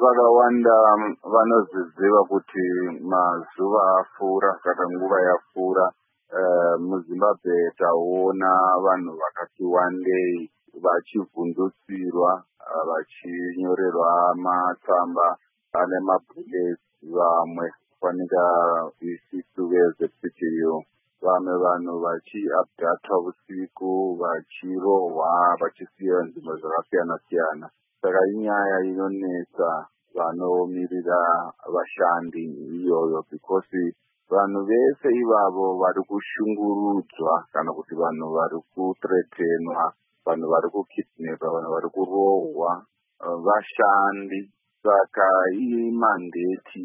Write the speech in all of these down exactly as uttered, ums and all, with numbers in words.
vakawanda vanoziziva kuti mazuva apfuura kana nguva yapfuura uh, muZimbabwe taona vanhu vakati wandei vachivhundutsirwa uh, vachinyorerwa matsamba ane mabhulesi, vamwe kwanika isisu vezepitiyo, vamwe vanhu vachiabdatwa usiku, vachirohwa, vachisiya nzvimbo dzakasiyana siyana. Saka inyaya inonetsa vanomirira vashandi iyoyo, because vanhu vese ivavo vari kushungurudzwa kana kuti vanhu vari kutretenwa, vanhu vari kukidnepa, vanhu vari kurohwa vashandi. Saka imandate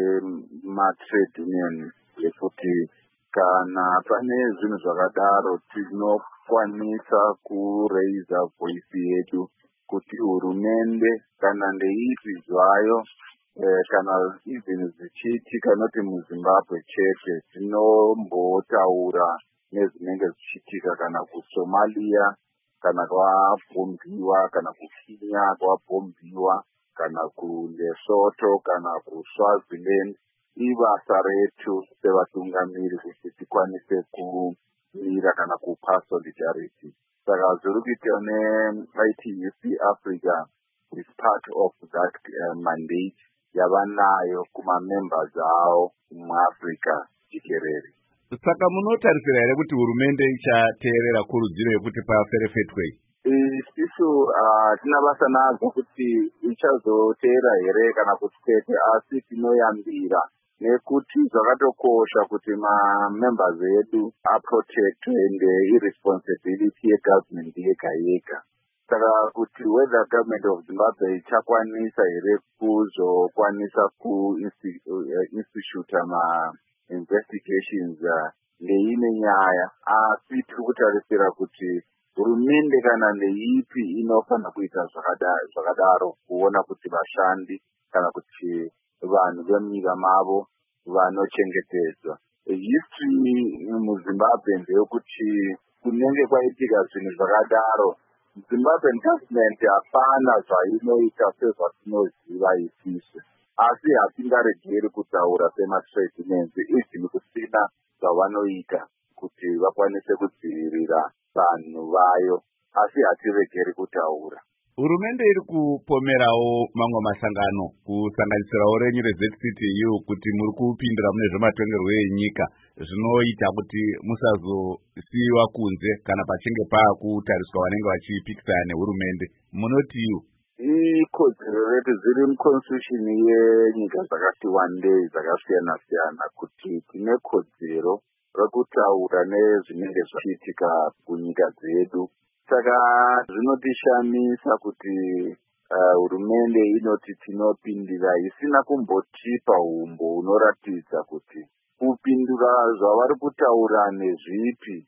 yematrade union yekuti kana pane zvinhu zvakadaro tinokwanisa kureisa voice yedu kuti hurumende kana ndeipi zvayo eh, kana even zvichiitika noti muZimbabwe chete, tinombotaura nezvinenge zvichiitika kana kuSomalia, kana kwabhombiwa, kana kuKenya kwabhombiwa, kana kuLesotho, kana kuSwaziland. Ibasa retu sevatungamiri kuti tikwanise kumira kana kupa solidarity. Saka zviri kuita ne-I T U C Africa is part of that uh, mandate yavanayo kuma-members avo muAfrica jikerere. Saka munotarisira here kuti hurumende ichateerera kurudziro yekuti paferefetwe? Isisu hatina basa nazo kuti ichazoteera here kana kuti kwete, asi tinoyambira nekuti zvakatokosha kuti ma-members edu aprotectwe ndeirresponsibility yegovernment yega yega. Saka kuti whether government of Zimbabwe ichakwanisa here kuzokwanisa kuinstituta ma-investigations ndeine nyaya, asi tiri kutarisira kuti hurumende kana ndeipi inofanira kuita zvakadaro, kuona kuti vashandi kana kuti vanhu vemunyika mavo vanochengetedzwa. History muZimbabwe ndeyekuti kunenge kwaitika zvinhu zvakadaro, Zimbabwean government hapana zvainoita sezvatinoziva isisu, asi hatingaregeri kutaura sematrade unions izvini kusina zvavanoita kuti vakwanise kudzivirira vanhu vayo, asi hatiregeri kutaura. Hurumende iri kupomerawo mamwe masangano kusanganisirawo renyu reZ C T U kuti muri kupindira mune zvematongerwo enyika, zvinoita kuti musazosiyiwa kunze kana pachinge paakutariswa vanenge vachipikisana nehurumende. Munotiwo ikodzero retu ziri muconstitution yenyika dzakati wandei dzakasiyana siyana kuti tine kodzero rekutaura nezvinenge zvichiitika kunyika dzedu. Saka zvinotishamisa kuti hurumende uh, inoti tinopindira isina kumbotipa umbo unoratidza kuti kupindura zvavari kutaura nezvipi